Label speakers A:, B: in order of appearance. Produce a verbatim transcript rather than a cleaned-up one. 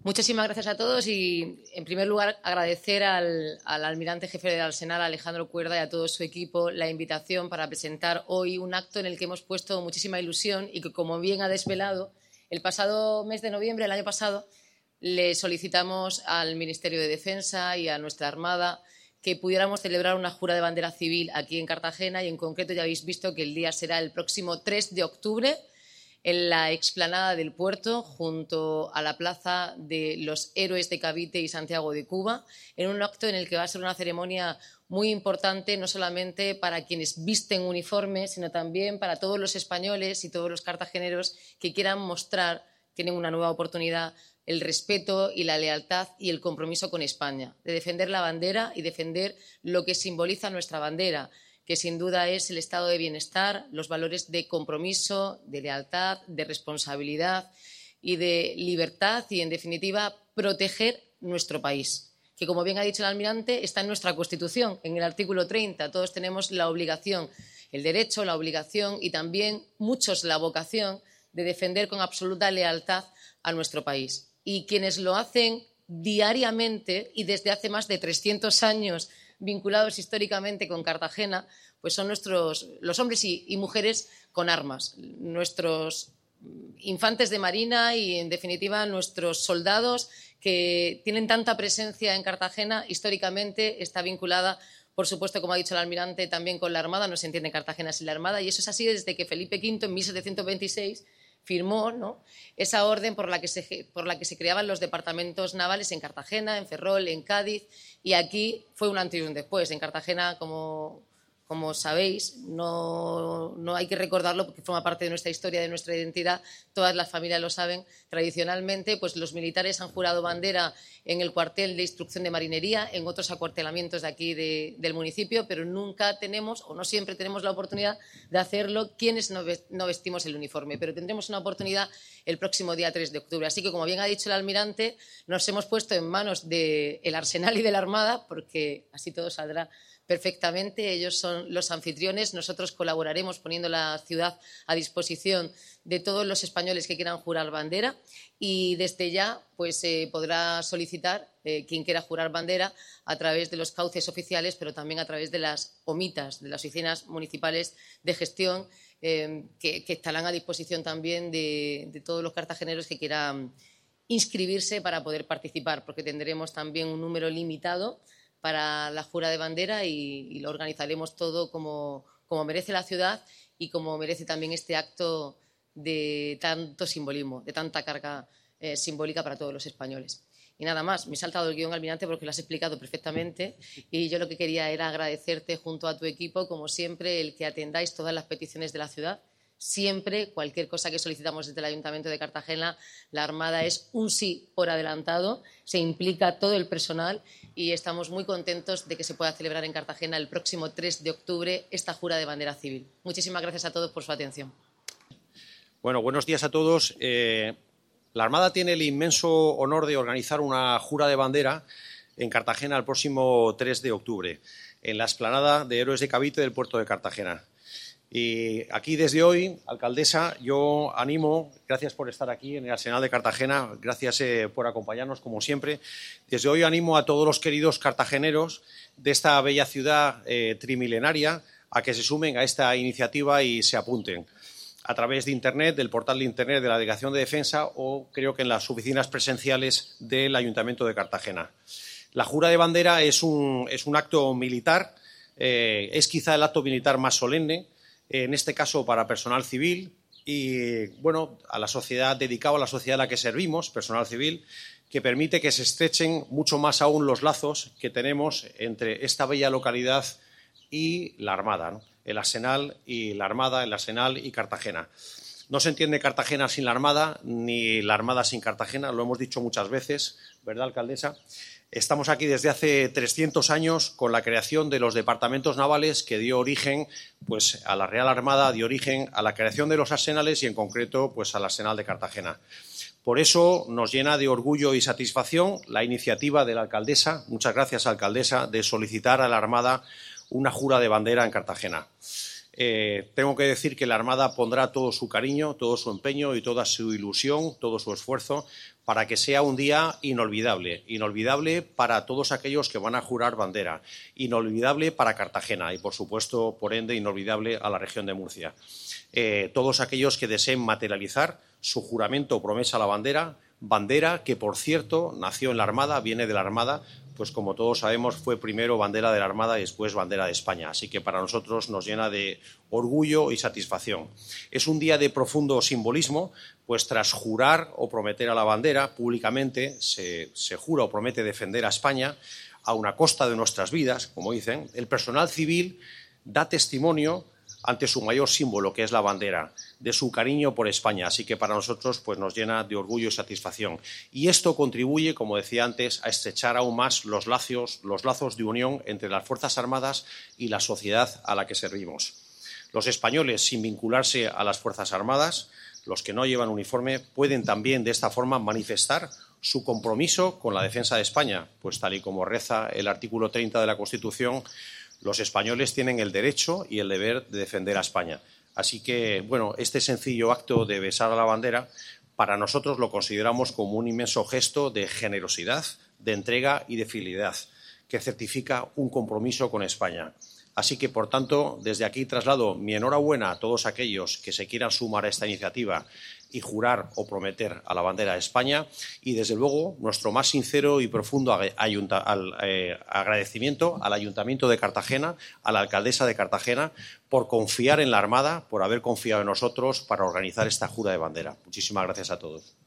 A: Muchísimas gracias a todos y, en primer lugar, agradecer al, al almirante jefe del Arsenal, Alejandro Cuerda, y a todo su equipo la invitación para presentar hoy un acto en el que hemos puesto muchísima ilusión y que, como bien ha desvelado, el pasado mes de noviembre, el año pasado, le solicitamos al Ministerio de Defensa y a nuestra Armada que pudiéramos celebrar una jura de bandera civil aquí en Cartagena y, en concreto, ya habéis visto que el día será el próximo tres de octubre en la explanada del puerto, junto a la plaza de los Héroes de Cavite y Santiago de Cuba, en un acto en el que va a ser una ceremonia muy importante, no solamente para quienes visten uniforme, sino también para todos los españoles y todos los cartageneros que quieran mostrar, tienen una nueva oportunidad, el respeto y la lealtad y el compromiso con España, de defender la bandera y defender lo que simboliza nuestra bandera, que sin duda es el estado de bienestar, los valores de compromiso, de lealtad, de responsabilidad y de libertad y, en definitiva, proteger nuestro país, que, como bien ha dicho el almirante, está en nuestra Constitución, en el artículo treinta. Todos tenemos la obligación, el derecho, la obligación y también muchos la vocación de defender con absoluta lealtad a nuestro país. Y quienes lo hacen diariamente y desde hace más de trescientos años vinculados históricamente con Cartagena, pues son nuestros, los hombres y, y mujeres con armas, nuestros infantes de marina y, en definitiva, nuestros soldados que tienen tanta presencia en Cartagena. Históricamente está vinculada, por supuesto, como ha dicho el almirante, también con la Armada. No se entiende Cartagena sin la Armada, y eso es así desde que Felipe quinto, en mil setecientos veintiséis, firmó, ¿no?, esa orden por la, que se, por la que se creaban los departamentos navales en Cartagena, en Ferrol, en Cádiz, y aquí fue un antes y un después. En Cartagena, como, como sabéis, no, no hay que recordarlo porque forma parte de nuestra historia, de nuestra identidad, todas las familias lo saben. Tradicionalmente, pues los militares han jurado bandera en el cuartel de instrucción de marinería, en otros acuartelamientos de aquí de, del municipio, pero nunca tenemos, o no siempre tenemos la oportunidad de hacerlo quienes no vestimos el uniforme. Pero tendremos una oportunidad el próximo día tres de octubre. Así que, como bien ha dicho el almirante, nos hemos puesto en manos del Arsenal y de la Armada, porque así todo saldrá perfectamente. Ellos son los anfitriones. Nosotros colaboraremos poniendo la ciudad a disposición de todos los españoles que quieran jurar bandera, y desde ya pues eh, podrá solicitar eh, quien quiera jurar bandera a través de los cauces oficiales, pero también a través de las omitas, de las oficinas municipales de gestión, eh, que, que estarán a disposición también de, de todos los cartageneros que quieran inscribirse para poder participar, porque tendremos también un número limitado para la jura de bandera y, y lo organizaremos todo como, como merece la ciudad y como merece también este acto de tanto simbolismo, de tanta carga eh, simbólica para todos los españoles. Y nada más, me he saltado el guión, almirante, porque lo has explicado perfectamente, y yo lo que quería era agradecerte junto a tu equipo, como siempre, el que atendáis todas las peticiones de la ciudad. Siempre, cualquier cosa que solicitamos desde el Ayuntamiento de Cartagena, la Armada es un sí por adelantado, se implica todo el personal y estamos muy contentos de que se pueda celebrar en Cartagena el próximo tres de octubre esta jura de bandera civil. Muchísimas gracias a todos por su atención.
B: Bueno, buenos días a todos. Eh, la Armada tiene el inmenso honor de organizar una jura de bandera en Cartagena el próximo tres de octubre, en la explanada de Héroes de Cavite del puerto de Cartagena. Y aquí, desde hoy, alcaldesa, yo animo, gracias por estar aquí en el Arsenal de Cartagena, gracias eh, por acompañarnos como siempre. Desde hoy animo a todos los queridos cartageneros de esta bella ciudad eh, trimilenaria a que se sumen a esta iniciativa y se apunten a través de Internet, del portal de Internet de la Delegación de Defensa, o creo que en las oficinas presenciales del Ayuntamiento de Cartagena. La jura de bandera es un, es un acto militar, eh, es quizá el acto militar más solemne, en este caso para personal civil y, bueno, a la sociedad, dedicado a la sociedad a la que servimos, personal civil, que permite que se estrechen mucho más aún los lazos que tenemos entre esta bella localidad y la Armada, ¿no? El Arsenal y la Armada, el Arsenal y Cartagena. No se entiende Cartagena sin la Armada, ni la Armada sin Cartagena, lo hemos dicho muchas veces, ¿verdad, alcaldesa? Estamos aquí desde hace trescientos años con la creación de los departamentos navales que dio origen pues, a la Real Armada, dio origen a la creación de los arsenales y, en concreto, pues, al Arsenal de Cartagena. Por eso nos llena de orgullo y satisfacción la iniciativa de la alcaldesa, muchas gracias, alcaldesa, de solicitar a la Armada una jura de bandera en Cartagena. Eh, tengo que decir que la Armada pondrá todo su cariño, todo su empeño y toda su ilusión, todo su esfuerzo para que sea un día inolvidable, inolvidable para todos aquellos que van a jurar bandera, inolvidable para Cartagena y, por supuesto, por ende, inolvidable a la región de Murcia. Eh, todos aquellos que deseen materializar su juramento o promesa a la bandera, bandera que, por cierto, nació en la Armada, viene de la Armada, pues como todos sabemos fue primero bandera de la Armada y después bandera de España. Así que para nosotros nos llena de orgullo y satisfacción. Es un día de profundo simbolismo, pues tras jurar o prometer a la bandera, públicamente se, se jura o promete defender a España a una costa de nuestras vidas, como dicen. El personal civil da testimonio ante su mayor símbolo, que es la bandera, de su cariño por España. Así que para nosotros pues, nos llena de orgullo y satisfacción. Y esto contribuye, como decía antes, a estrechar aún más los lazos, los lazos de unión entre las Fuerzas Armadas y la sociedad a la que servimos. Los españoles, sin vincularse a las Fuerzas Armadas, los que no llevan uniforme, pueden también de esta forma manifestar su compromiso con la defensa de España, pues tal y como reza el artículo treinta de la Constitución, los españoles tienen el derecho y el deber de defender a España. Así que, bueno, este sencillo acto de besar a la bandera, para nosotros lo consideramos como un inmenso gesto de generosidad, de entrega y de fidelidad, que certifica un compromiso con España. Así que, por tanto, desde aquí traslado mi enhorabuena a todos aquellos que se quieran sumar a esta iniciativa y jurar o prometer a la bandera de España y, desde luego, nuestro más sincero y profundo agradecimiento al Ayuntamiento de Cartagena, a la alcaldesa de Cartagena, por confiar en la Armada, por haber confiado en nosotros para organizar esta jura de bandera. Muchísimas gracias a todos.